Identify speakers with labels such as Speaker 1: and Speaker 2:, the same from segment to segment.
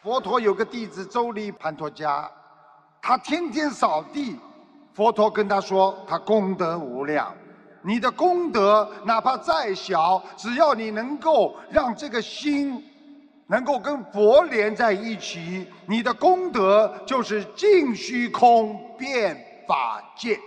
Speaker 1: 佛陀有个弟子周利盘陀迦，他天天扫地。佛陀跟他说，他功德无量。你的功德哪怕再小，只要你能够让这个心能够跟佛连在一起，你的功德就是尽虚空遍法界。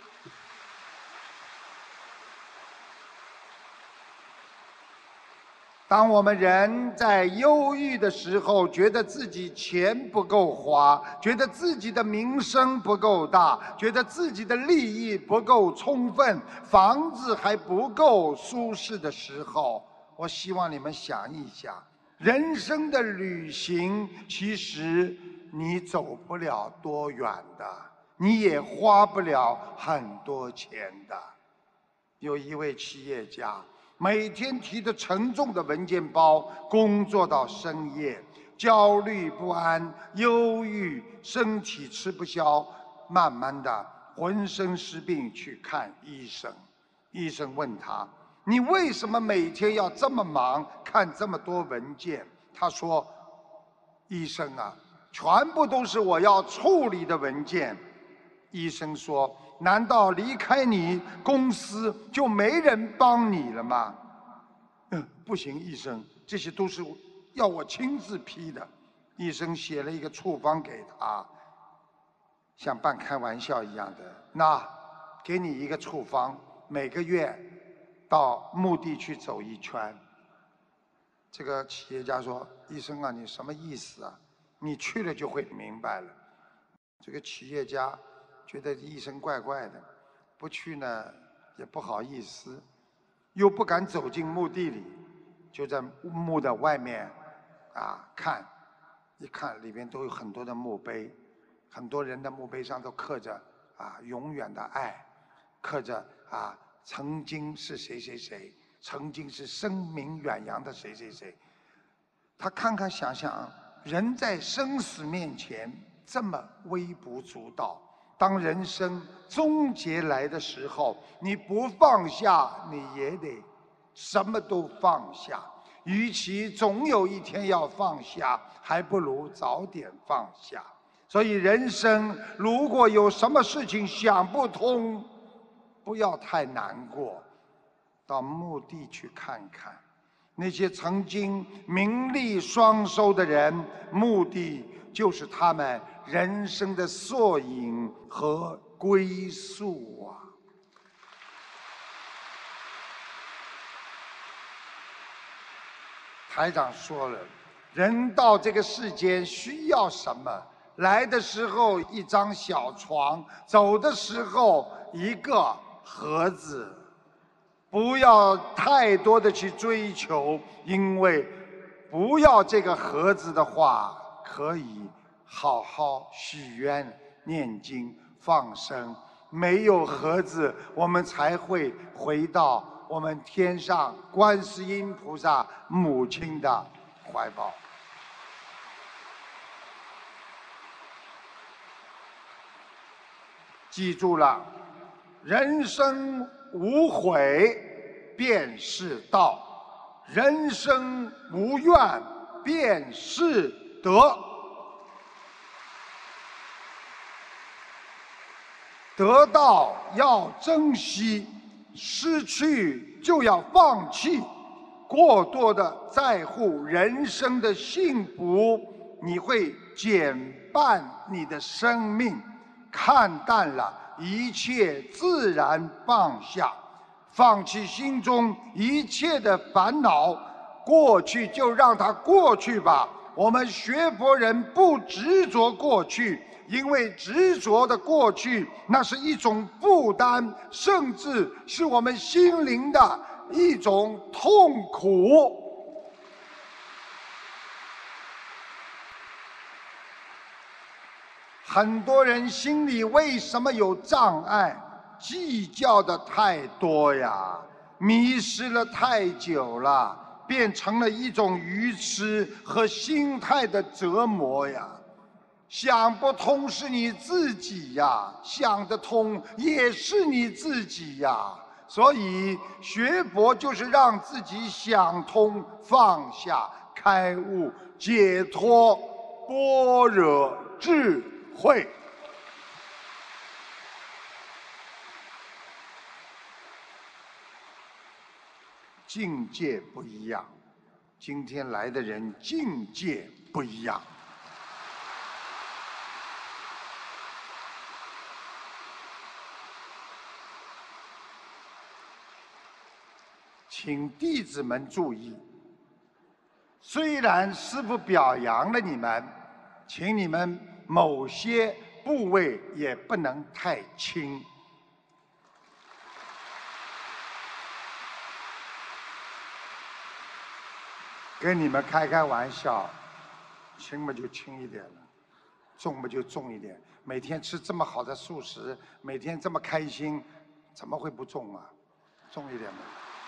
Speaker 1: 当我们人在忧郁的时候，觉得自己钱不够花，觉得自己的名声不够大，觉得自己的利益不够充分，房子还不够舒适的时候，我希望你们想一想，人生的旅行其实你走不了多远的，你也花不了很多钱的。有一位企业家，每天提着沉重的文件包工作到深夜，焦虑不安、忧郁，身体吃不消，慢慢的浑身是病去看医生。医生问他：“你为什么每天要这么忙，看这么多文件？”他说：“医生啊，全部都是我要处理的文件。”医生说：“难道离开你，公司就没人帮你了吗？”不行，医生，这些都是要我亲自批的。医生写了一个处方给他，像半开玩笑一样的，那给你一个处方，每个月到墓地去走一圈。这个企业家说：“医生啊，你什么意思啊？你去了就会明白了。”这个企业家觉得医生怪怪的，不去呢也不好意思，又不敢走进墓地里，就在墓的外面看，一看里面都有很多的墓碑，很多人的墓碑上都刻着永远的爱，刻着曾经是谁谁谁，曾经是声名远扬的谁谁谁。他看看想想，人在生死面前这么微不足道，当人生终结来的时候，你不放下，你也得什么都放下。与其总有一天要放下，还不如早点放下。所以人生如果有什么事情想不通，不要太难过，到墓地去看看。那些曾经名利双收的人，墓地就是他们人生的缩影和归宿啊！台长说了，人到这个世间需要什么？来的时候一张小床，走的时候一个盒子。不要太多的去追求，因为不要这个盒子的话，可以好好许愿、念经、放生。没有盒子，我们才会回到我们天上观世音菩萨母亲的怀抱。记住了，人生无悔便是道，人生无怨便是德。得到要珍惜，失去就要放弃。过多的在乎人生的幸福，你会减半你的生命。看淡了，一切自然放下，放弃心中一切的烦恼，过去就让它过去吧。我们学佛人不执着过去，因为执着的过去，那是一种负担，甚至是我们心灵的一种痛苦。很多人心里为什么有障碍？计较的太多呀，迷失了太久了，变成了一种愚痴和心态的折磨呀。想不通是你自己呀，想得通也是你自己呀。所以学佛就是让自己想通、放下、开悟、解脱。 般若智慧。境界不一样，今天来的人境界不一样。请弟子们注意，虽然师父表扬了你们，请你们某些部位也不能太轻。跟你们开开玩笑，轻嘛就轻一点了，重嘛就重一点。每天吃这么好的素食，每天这么开心，怎么会不重啊？重一点嘛。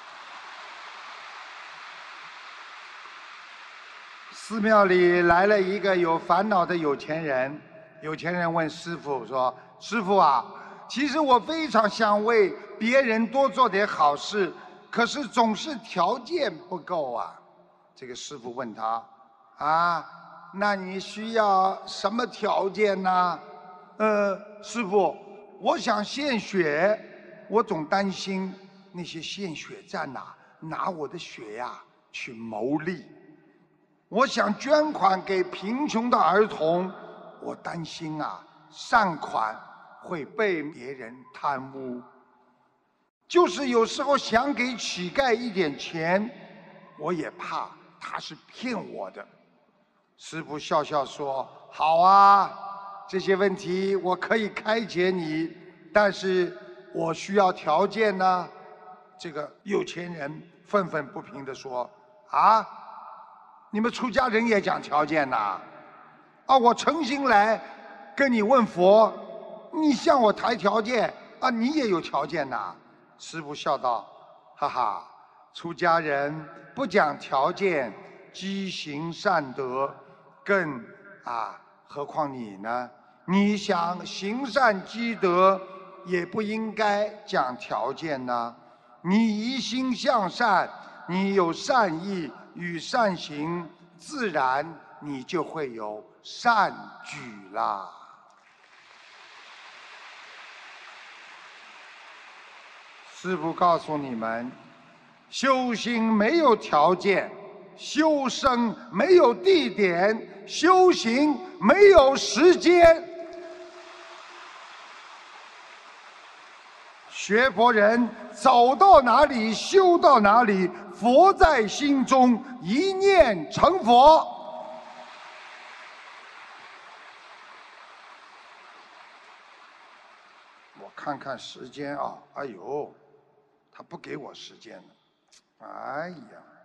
Speaker 1: 寺庙里来了一个有烦恼的有钱人，有钱人问师父说：“师父啊，其实我非常想为别人多做点好事，可是总是条件不够啊。”这个师父问他：“啊，那你需要什么条件呢？”师父，我想献血，我总担心那些献血站拿我的血呀去牟利。我想捐款给贫穷的儿童，我担心啊善款会被别人贪污。就是有时候想给乞丐一点钱，我也怕他是骗我的。师父笑笑说：“好啊，这些问题我可以开解你，但是我需要条件呢。”这个有钱人愤愤不平地说：“啊，你们出家人也讲条件呐？啊，我诚心来跟你问佛，你向我抬条件啊，你也有条件呐？”师父笑道：“哈哈，出家人不讲条件，积行善德，更何况你呢？你想行善积德，也不应该讲条件呢。你一心向善，你有善意与善行，自然你就会有善举啦。”师父告诉你们，修行没有条件，修身没有地点，修行没有时间。学佛人走到哪里修到哪里，佛在心中，一念成佛。我看看时间啊，哎呦，他不给我时间了，哎呀。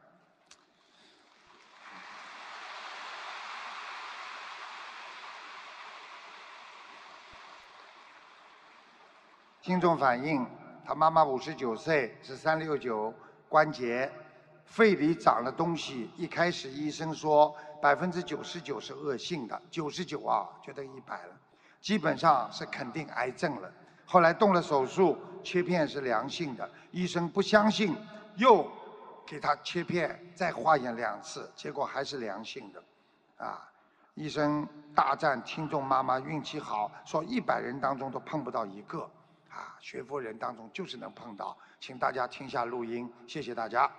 Speaker 1: 听众反映，他妈妈59岁，是369关节，肺里长了东西。一开始医生说99%是恶性的，99啊，觉得100了，基本上是肯定癌症了。后来动了手术，切片是良性的，医生不相信，又给他切片，再化验2次，结果还是良性的，医生大赞听众妈妈运气好，说100人当中都碰不到一个。学佛人当中就是能碰到，请大家听下录音，谢谢大家。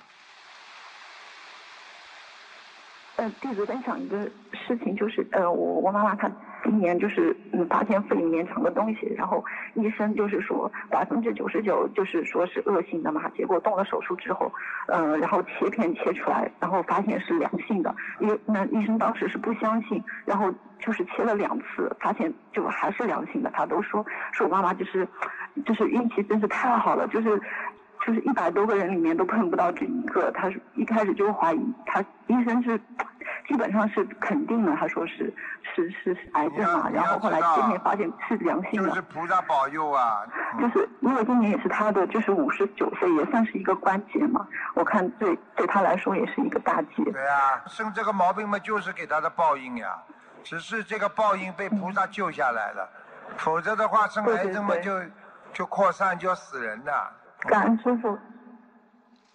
Speaker 2: 弟子分享一个事情，就是我妈妈她今年就是发现肺里面长了东西，然后医生就是说99%就是说是恶性的嘛，结果动了手术之后，然后切片切出来，然后发现是良性的，医生当时是不相信，然后就是切了2次，发现就还是良性的，他都说我妈妈就是运气真是太好了，就是100多个人里面都碰不到这一个，他是一开始就怀疑，医生是基本上是肯定了，他说是癌症嘛，然后后来切片发现是良性的。
Speaker 1: 就是菩萨保佑啊！
Speaker 2: 就是因为今年也是他的就是59岁，也算是一个关节嘛，我看对他来说也是一个大劫。
Speaker 1: 对啊，生这个毛病嘛，就是给他的报应呀，只是这个报应被菩萨救下来了，否则的话生癌症嘛就扩散就要死人的。
Speaker 2: 感恩师父。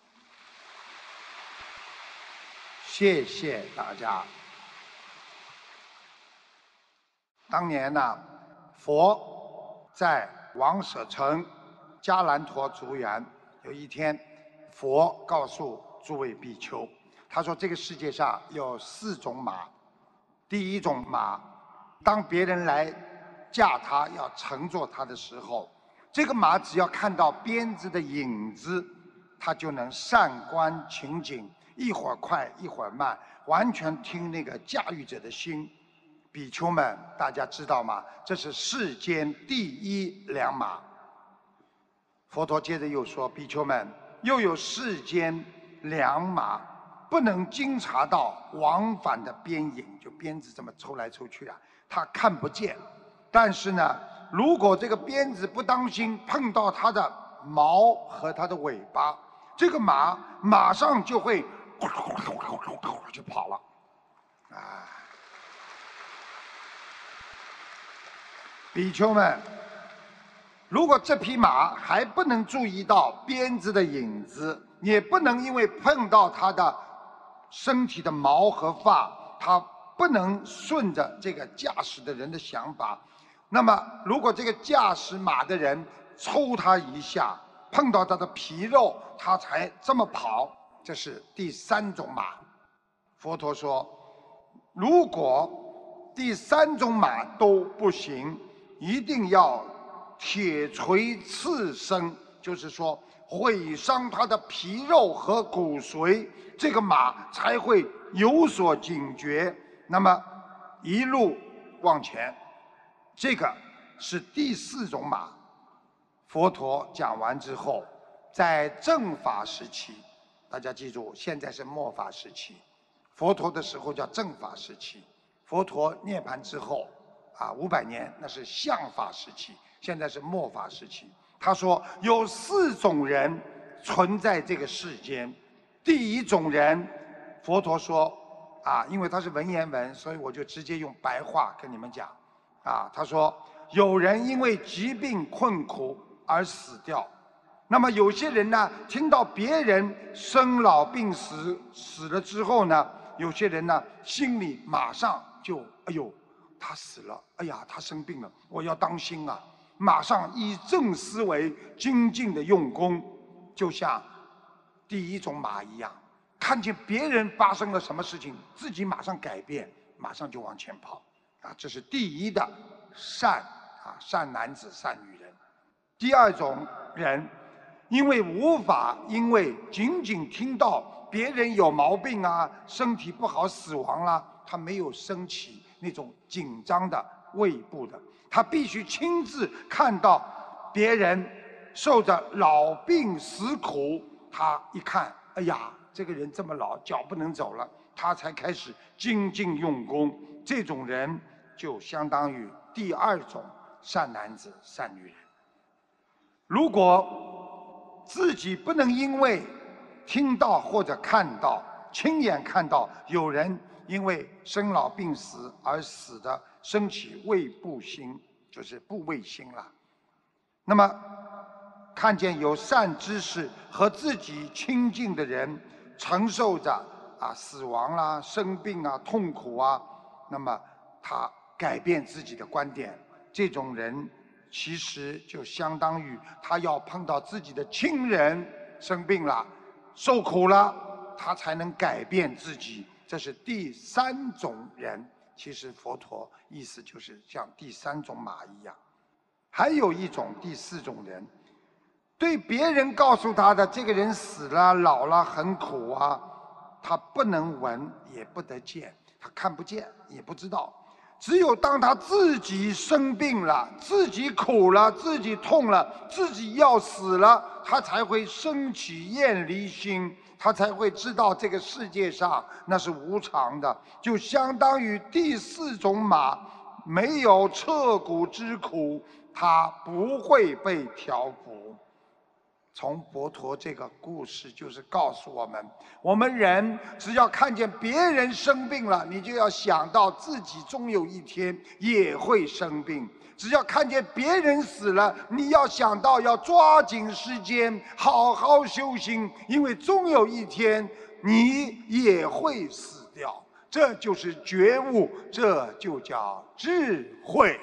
Speaker 1: 谢谢大家。 当年呢，佛在王舍城迦兰陀竹园，有一天，佛告诉诸位比丘，他说这个世界上有4种马。第一种马，当别人来驾它要乘坐它的时候，这个马只要看到鞭子的影子，它就能善观情景，一会儿快一会儿慢，完全听那个驾驭者的心。比丘们，大家知道吗？这是世间第一良马。佛陀接着又说，比丘们，又有世间良马，不能经察到往返的鞭影，就鞭子这么抽来抽去啊，它看不见。但是呢，如果这个鞭子不当心碰到它的毛和它的尾巴，这个马马上就会就跑了，啊！比丘们，如果这匹马还不能注意到鞭子的影子，也不能因为碰到它的身体的毛和发，它不能顺着这个驾驶的人的想法，那么如果这个驾驶马的人抽它一下，碰到它的皮肉，它才这么跑，这是第3种马。佛陀说，如果第3种马都不行，一定要铁锤刺身，就是说毁伤它的皮肉和骨髓，这个马才会有所警觉，那么一路往前。这个是第4种马。佛陀讲完之后，在正法时期，大家记住，现在是末法时期，佛陀的时候叫正法时期，佛陀涅槃之后500年，那是相法时期，现在是末法时期。他说有4种人存在这个世间。第一种人，佛陀说因为他是文言文，所以我就直接用白话跟你们讲他说有人因为疾病困苦而死掉，那么有些人呢，听到别人生老病死死了之后呢，有些人呢心里马上就哎呦，他死了，哎呀，他生病了，我要当心啊！马上以正思维精进的用功，就像第一种马一样，看见别人发生了什么事情，自己马上改变，马上就往前跑这是第一的善善男子善女人。第2种人，因为无法，因为仅仅听到别人有毛病身体不好死亡了，他没有升起那种紧张的胃部的，他必须亲自看到别人受着老病死苦，他一看，哎呀，这个人这么老，脚不能走了，他才开始精进用功。这种人就相当于第2种善男子善女人。如果自己不能因为听到或者看到，亲眼看到有人因为生老病死而死的，升起畏怖心，就是怖畏心了。那么看见有善知识和自己亲近的人承受着死亡啦、生病痛苦那么他改变自己的观点，这种人其实就相当于他要碰到自己的亲人生病了、受苦了，他才能改变自己。这是第3种人。其实佛陀意思就是像第3种马一样。还有一种第4种人，对别人告诉他的这个人死了、老了、很苦他不能闻也不得见，他看不见也不知道。只有当他自己生病了、自己苦了、自己痛了、自己要死了，他才会升起厌离心，他才会知道这个世界上那是无常的。就相当于第4种马，没有彻骨之苦，他不会被调伏。从佛陀这个故事就是告诉我们，我们人只要看见别人生病了，你就要想到自己终有一天也会生病；只要看见别人死了，你要想到要抓紧时间好好修行，因为终有一天你也会死掉。 这就是觉悟，这就叫智慧。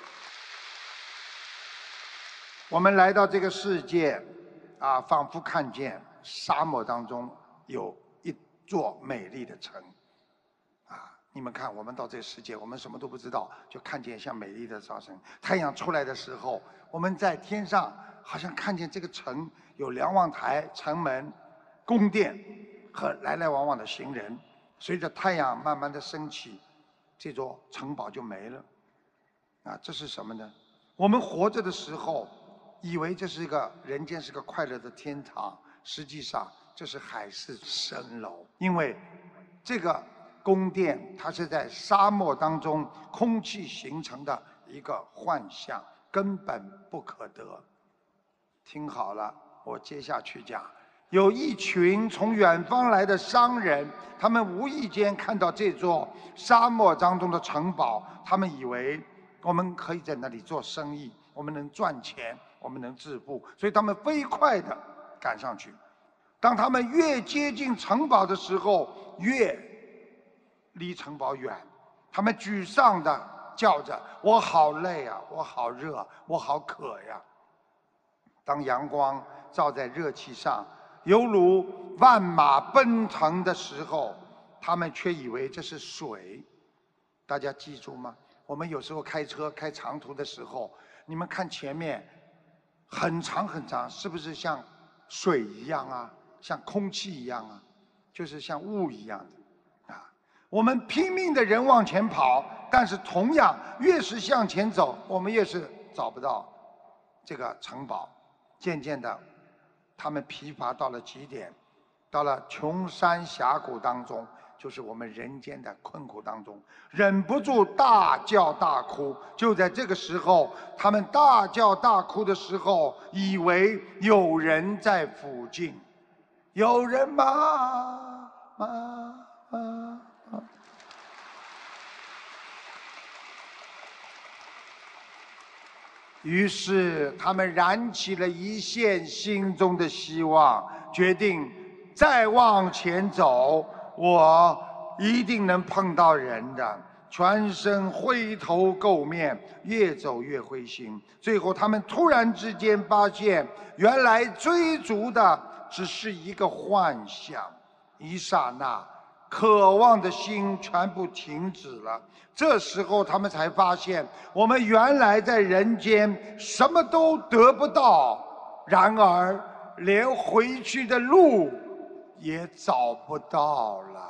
Speaker 1: 我们来到这个世界，仿佛看见沙漠当中有一座美丽的城。你们看，我们到这个世界，我们什么都不知道，就看见像美丽的早晨。太阳出来的时候，我们在天上好像看见这个城有瞭望台、城门、宫殿和来来往往的行人。随着太阳慢慢的升起，这座城堡就没了。这是什么呢？我们活着的时候，以为这是一个人间是个快乐的天堂，实际上这是海市蜃楼。因为这个宫殿它是在沙漠当中空气形成的一个幻象，根本不可得。听好了，我接下去讲。有一群从远方来的商人，他们无意间看到这座沙漠当中的城堡，他们以为我们可以在那里做生意，我们能赚钱，我们能致富，所以他们飞快地赶上去。当他们越接近城堡的时候，越离城堡远，他们沮丧地叫着：“我好累啊，我好热，我好渴呀！”当阳光照在热气上，犹如万马奔腾的时候，他们却以为这是水。大家记住吗？我们有时候开车开长途的时候，你们看前面很长很长，是不是像水一样啊？像空气一样啊？就是像雾一样的。我们拼命的人往前跑，但是同样越是向前走，我们越是找不到这个城堡。渐渐的，他们疲乏到了极点，到了穷山峡谷当中，就是我们人间的困苦当中，忍不住大叫大哭。就在这个时候，他们大叫大哭的时候，以为有人在附近，有人吗？于是他们燃起了一线心中的希望，决定再往前走，我一定能碰到人的。全身灰头垢面，越走越灰心。最后他们突然之间发现，原来追逐的只是一个幻象。一刹那，渴望的心全部停止了。这时候他们才发现，我们原来在人间什么都得不到，然而连回去的路也找不到了。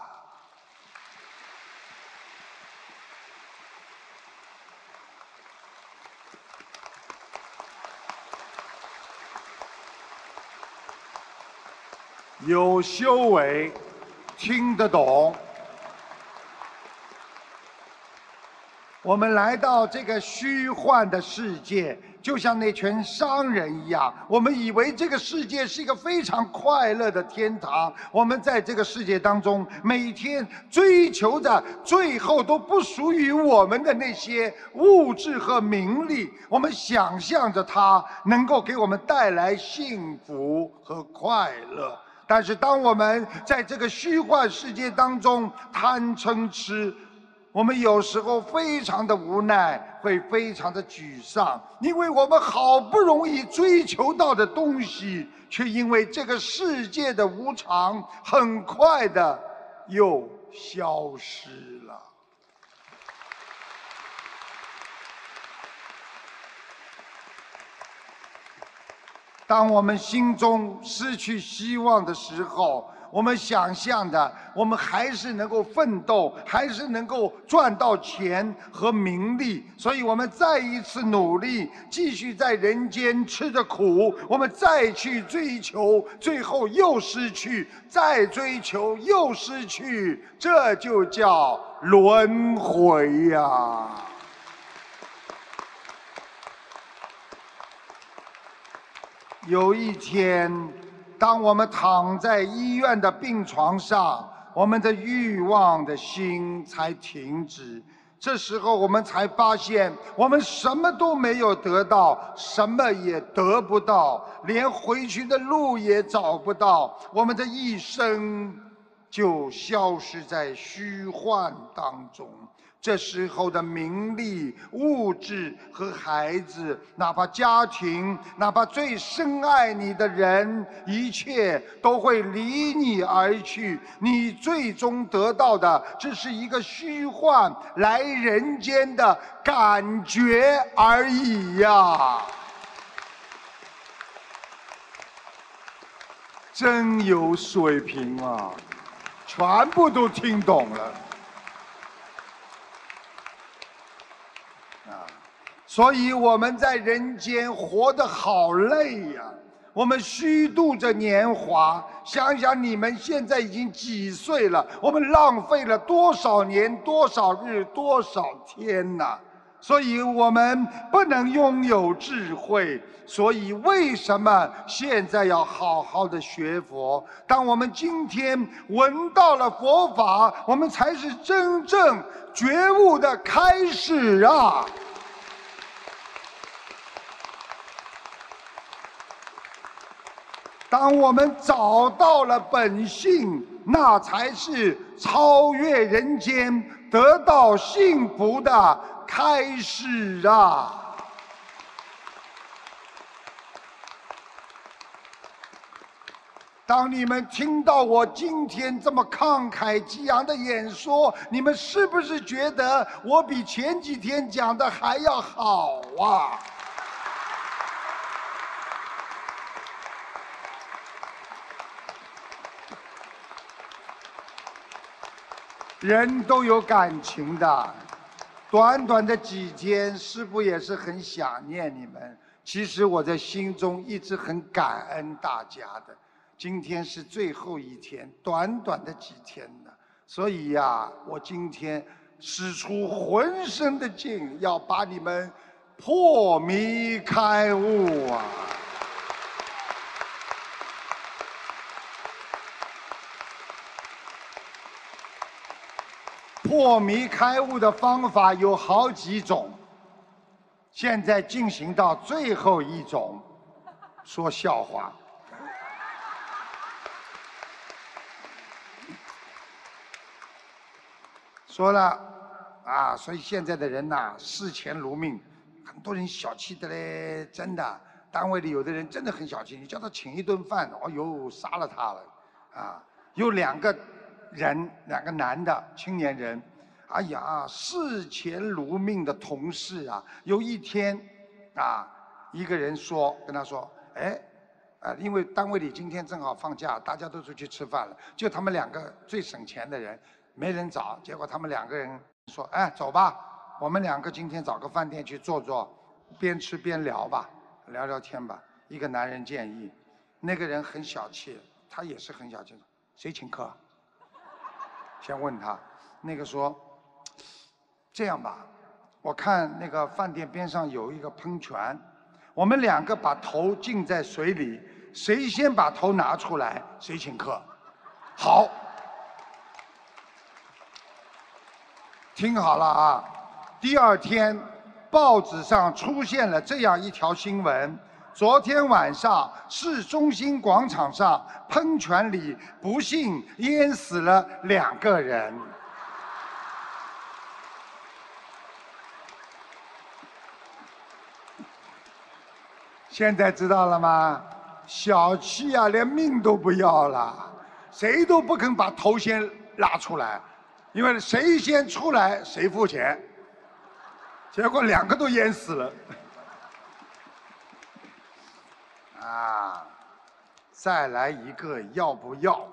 Speaker 1: 有修为，听得懂。我们来到这个虚幻的世界，就像那群商人一样，我们以为这个世界是一个非常快乐的天堂。我们在这个世界当中，每天追求着最后都不属于我们的那些物质和名利，我们想象着它能够给我们带来幸福和快乐。但是当我们在这个虚幻世界当中贪嗔痴，我们有时候非常的无奈，会非常的沮丧，因为我们好不容易追求到的东西，却因为这个世界的无常，很快的又消失了。当我们心中失去希望的时候，我们想象的，我们还是能够奋斗，还是能够赚到钱和名利，所以我们再一次努力，继续在人间吃着苦，我们再去追求，最后又失去，再追求又失去，这就叫轮回呀。有一天，当我们躺在医院的病床上，我们的欲望的心才停止。这时候我们才发现，我们什么都没有得到，什么也得不到，连回去的路也找不到。我们的一生就消失在虚幻当中。这时候的名利、物质和孩子，哪怕家庭，哪怕最深爱你的人，一切都会离你而去。你最终得到的只是一个虚幻来人间的感觉而已呀！真有水平啊，全部都听懂了。所以我们在人间活得好累呀，我们虚度着年华。想想你们现在已经几岁了，我们浪费了多少年、多少日、多少天呐！所以我们不能拥有智慧。所以为什么现在要好好的学佛？当我们今天闻到了佛法，我们才是真正觉悟的开始啊！当我们找到了本性，那才是超越人间、得到幸福的开始啊！当你们听到我今天这么慷慨激昂的演说，你们是不是觉得我比前几天讲的还要好啊？人都有感情的，短短的几天，师父也是很想念你们。其实我在心中一直很感恩大家的。今天是最后一天，短短的几天呢，所以呀，我今天使出浑身的劲，要把你们破迷开悟啊！破迷开悟的方法有好几种，现在进行到最后一种，说笑话。说了啊，所以现在的人呐，视钱如命，很多人小气的嘞，真的。单位里有的人真的很小气，你叫他请一顿饭，哦呦，杀了他了，啊，有两个男的青年人，哎呀，视钱如命的同事啊，有一天，啊，一个人跟他说，哎，因为单位里今天正好放假，大家都出去吃饭了，就他们两个最省钱的人。没人找，结果他们两个人说：“哎，走吧，我们两个今天找个饭店去坐坐，边吃边聊吧，聊聊天吧。”一个男人建议，那个人很小气，他也是很小气，谁请客？先问他，那个说：“这样吧，我看那个饭店边上有一个喷泉，我们两个把头浸在水里，谁先把头拿出来，谁请客。”好。听好了啊！第二天，报纸上出现了这样一条新闻：昨天晚上，市中心广场上喷泉里不幸淹死了2个人。现在知道了吗？小气啊，连命都不要了，谁都不肯把头先拉出来。因为谁先出来谁付钱，结果2个都淹死了。啊，再来一个要不要？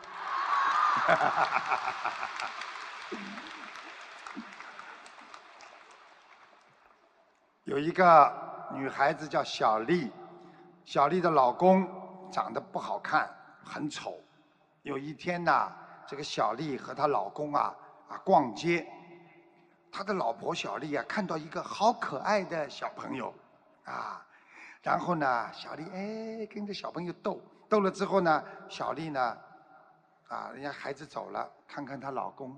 Speaker 1: 有一个女孩子叫小丽，小丽的老公长得不好看，很丑。有一天呢，这个小丽和她老公逛街，她的老婆小丽看到一个好可爱的小朋友，然后呢，小丽跟着小朋友斗了之后呢，小丽呢，人家孩子走了，看看她老公，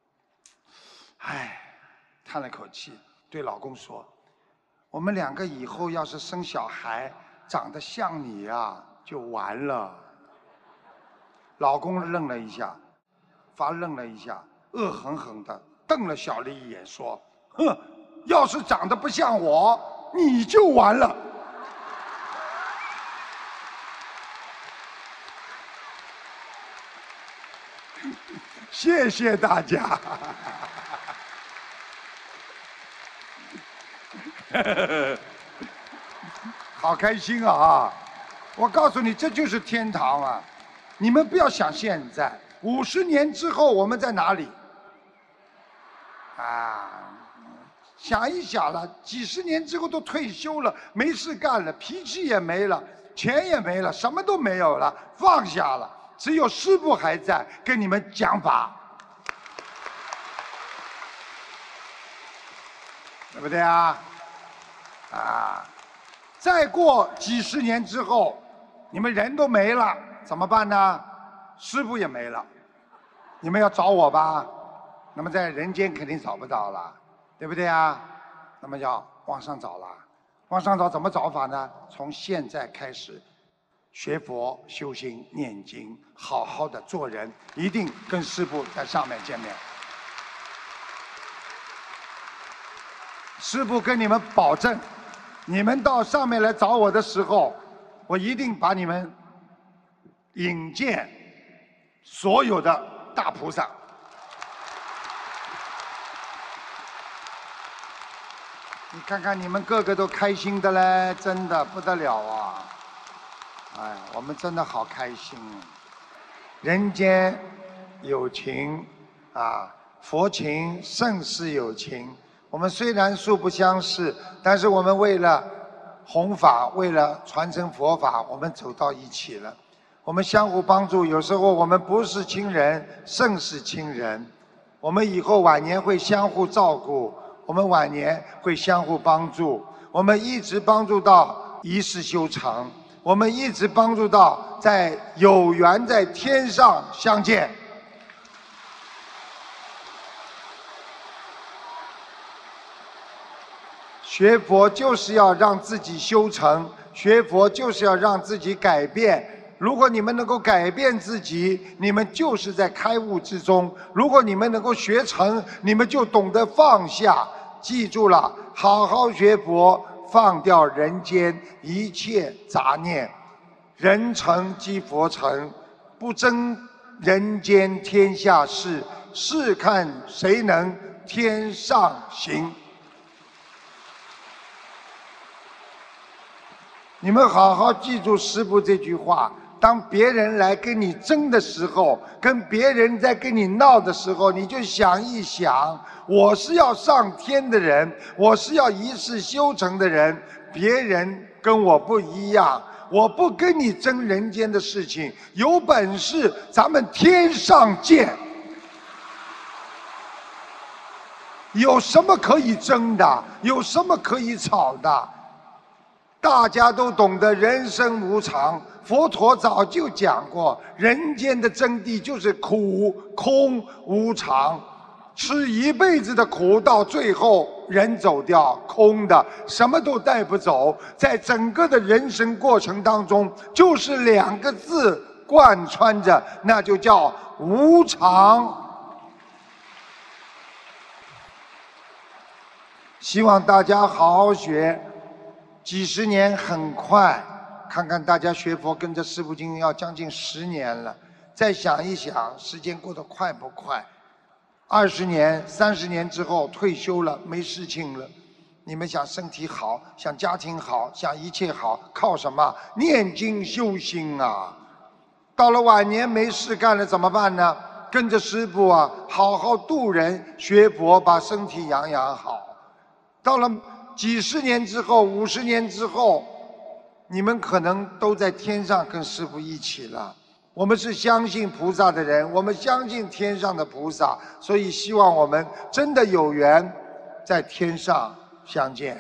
Speaker 1: 叹了口气，对老公说：“我们2个以后要是生小孩，长得像你就完了。”老公愣了一下， 发愣了一下，恶狠狠地瞪了小丽一眼，说：“哼，要是长得不像我，你就完了。”谢谢大家。好开心啊！我告诉你，这就是天堂啊！你们不要想现在，50年之后我们在哪里？啊，想一想了，几十年之后都退休了，没事干了，脾气也没了，钱也没了，什么都没有了，放下了，只有师父还在跟你们讲法，对不对啊？啊，再过几十年之后，你们人都没了，怎么办呢？师父也没了，你们要找我吧？那么在人间肯定找不到了，对不对啊？那么要往上找了，往上找怎么找法呢？从现在开始，学佛、修心、念经，好好的做人，一定跟师父在上面见面。师父跟你们保证，你们到上面来找我的时候，我一定把你们引荐所有的大菩萨。你看看你们个个都开心的嘞，真的不得了啊！哎，我们真的好开心。人间有情啊，佛情胜似有情。我们虽然素不相识，但是我们为了弘法，为了传承佛法，我们走到一起了。我们相互帮助，有时候我们不是亲人，胜似亲人。我们以后晚年会相互照顾，我们晚年会相互帮助，我们一直帮助到一世修成，我们一直帮助到在有缘在天上相见。学佛就是要让自己修成，学佛就是要让自己改变。如果你们能够改变自己，你们就是在开悟之中；如果你们能够学成，你们就懂得放下。记住了，好好学佛，放掉人间一切杂念，人成即佛成，不争人间天下事，试看谁能天上行。你们好好记住师父这句话，当别人来跟你争的时候，跟别人在跟你闹的时候，你就想一想，我是要上天的人，我是要一世修成的人，别人跟我不一样，我不跟你争人间的事情，有本事咱们天上见。有什么可以争的？有什么可以吵的？大家都懂得人生无常，佛陀早就讲过，人间的真谛就是苦、空、无常。吃一辈子的苦，到最后人走掉，空的，什么都带不走。在整个的人生过程当中，就是2个字贯穿着，那就叫无常。希望大家好好学。几十年很快，看看大家学佛跟着师父经要将近10年了，再想一想，时间过得快不快？20年、30年之后退休了，没事情了，你们想身体好，想家庭好，想一切好，靠什么？念经修心啊！到了晚年没事干了怎么办呢？跟着师父啊，好好度人，学佛，把身体养养好。到了几十年之后，50年之后，你们可能都在天上跟师父一起了。我们是相信菩萨的人，我们相信天上的菩萨，所以希望我们真的有缘在天上相见。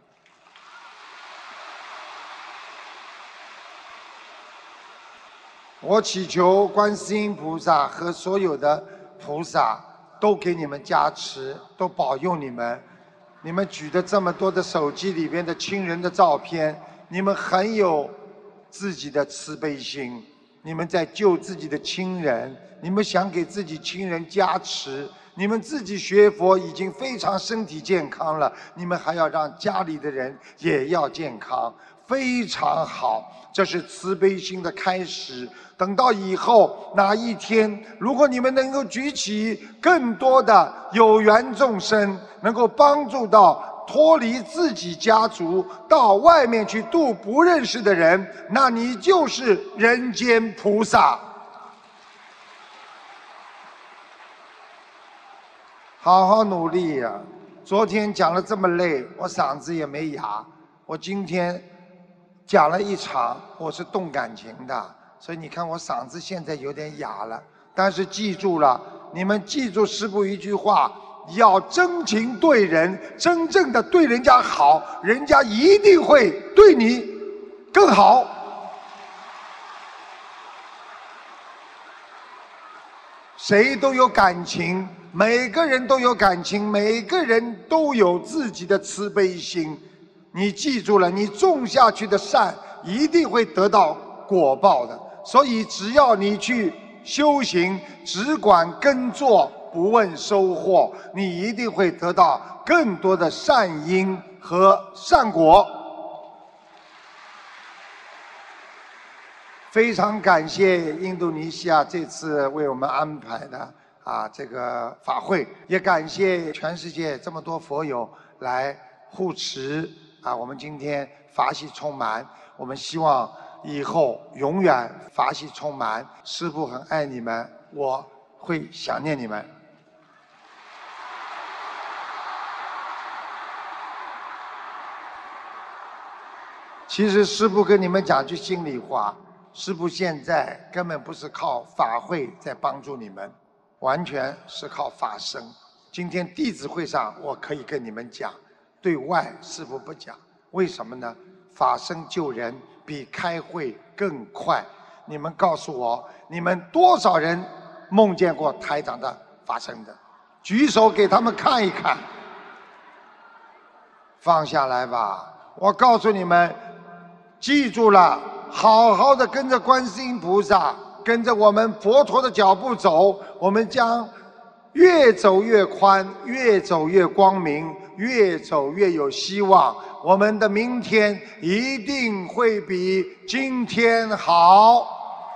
Speaker 1: 我祈求观世音菩萨和所有的菩萨都给你们加持，都保佑你们。你们举的这么多的手机里边的亲人的照片，你们很有自己的慈悲心， 你们在救自己的亲人，你们想给自己亲人加持，你们自己学佛已经非常身体健康了，你们还要让家里的人也要健康，非常好，这是慈悲心的开始。等到以后哪一天，如果你们能够举起更多的有缘众生，能够帮助到脱离自己家族到外面去度不认识的人，那你就是人间菩萨。好好努力呀！昨天讲了这么累，我嗓子也没哑。我今天讲了一场，我是动感情的，所以你看我嗓子现在有点哑了。但是记住了，你们记住师父一句话，要真情对人，真正的对人家好，人家一定会对你更好。谁都有感情，每个人都有感情，每个人都有自己的慈悲心。你记住了，你种下去的善一定会得到果报的。所以只要你去修行，只管耕作，不问收获，你一定会得到更多的善因和善果。非常感谢印度尼西亚这次为我们安排的这个法会，也感谢全世界这么多佛友来护持我们今天法喜充满。我们希望以后永远法喜充满。师父很爱你们，我会想念你们。其实师父跟你们讲句心里话，师父现在根本不是靠法会在帮助你们，完全是靠法身。今天弟子会上我可以跟你们讲，对外师父不讲。为什么呢？法身救人比开会更快。你们告诉我，你们多少人梦见过台长的法身的？举手给他们看一看。放下来吧，我告诉你们，记住了，好好的跟着观世音菩萨，跟着我们佛陀的脚步走，我们将越走越宽，越走越光明，越走越有希望。我们的明天一定会比今天好。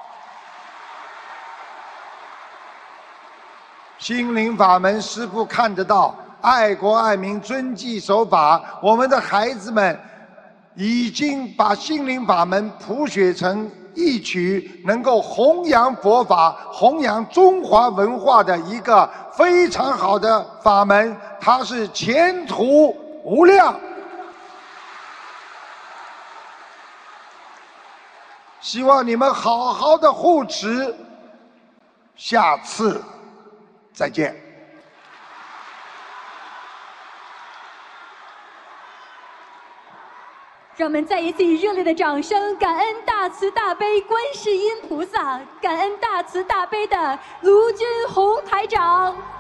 Speaker 1: 心灵法门师父看得到，爱国爱民，遵纪守法。我们的孩子们已经把心灵法门谱写成一曲能够弘扬佛法、弘扬中华文化的一个非常好的法门，它是前途无量。希望你们好好的护持，下次再见。
Speaker 3: 让我们再一次以热烈的掌声，感恩大慈大悲观世音菩萨，感恩大慈大悲的卢军宏台长。